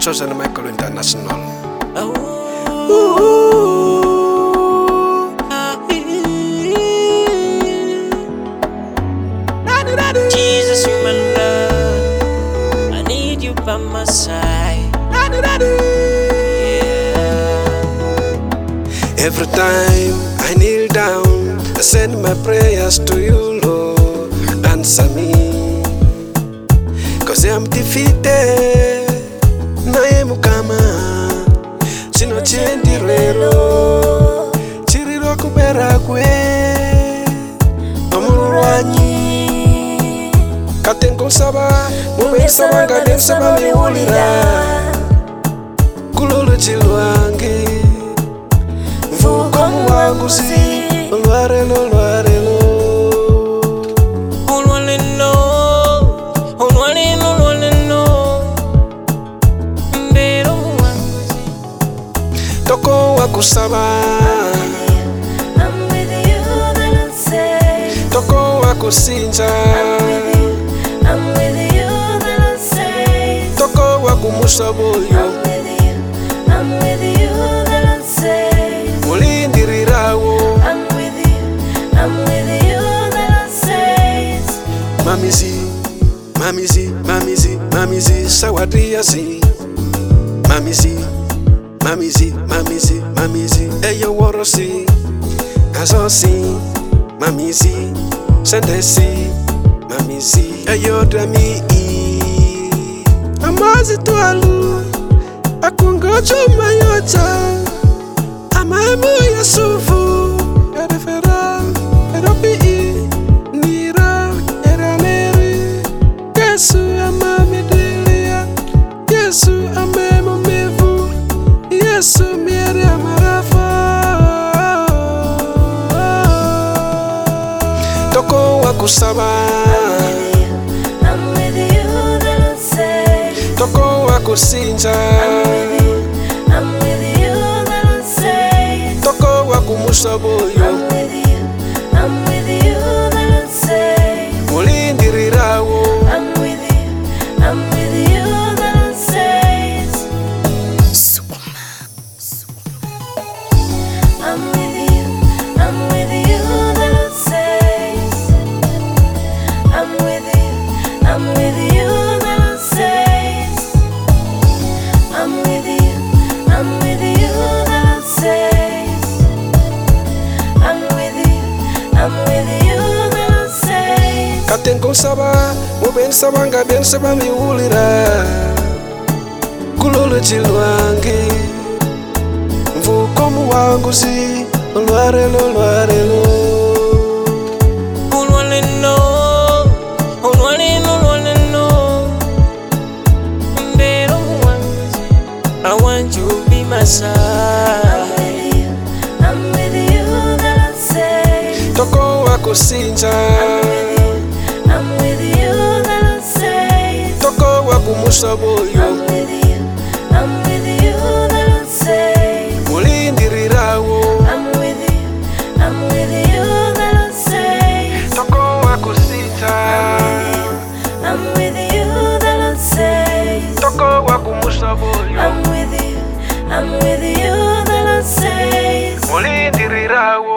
Chosen Michael International. Jesus, you my love, I need you by my side. Yeah. Every time I kneel down, I send my prayers to you, Lord. Answer me, 'cause I'm defeated. Naye mukama sino chendirero chiriro kubera kwe amurwanyi katengo saba mubesaba ngadensaba miulira kululu chilwange mvuko muwanguzi olwarelo toko wakusaba I'm with you, the Lord says. toko wakusinja I'm with you, the Lord says. toko wakumusaboyo I'm with you, the Lord says. mulindirirawo I'm with you, the Lord says. mamizi sawadriyazi mamizi eyo worosi azosi mamizi sendesi mamizi eyo drami amazi twalu akungocho mayota amaemu yasufu erefera eropi nira erameri Yesu amamidilia Yesu amemumivu Yesu mieri amarafa toko wakusaba I'm with you, the Lord says. toko wakusinja I'm with you, the Lord says. toko wakumusaboyo I'm with you, the Lord says. mulindirirawo I'm with you, the Lord says. I'm with you, the Lord says. I'm with you, the Lord says. I'm with you, the Lord says. I'm with you, the Lord says. katengo saba mubensaba ngabensaba miulira kululu chilwange mvuko muwanguzi olwarelo I want you to be my side. I'm with you, the Lord says. toko wakusinja I'm with you, the Lord says. toko wakumusaboyo I'm with you, the Lord says. mulindirirawo I'm with you, the Lord says. toko wakusinja I'm with you, the Lord says. toko wakumusaboyo I'm with you, the Lord says. mulindirirawo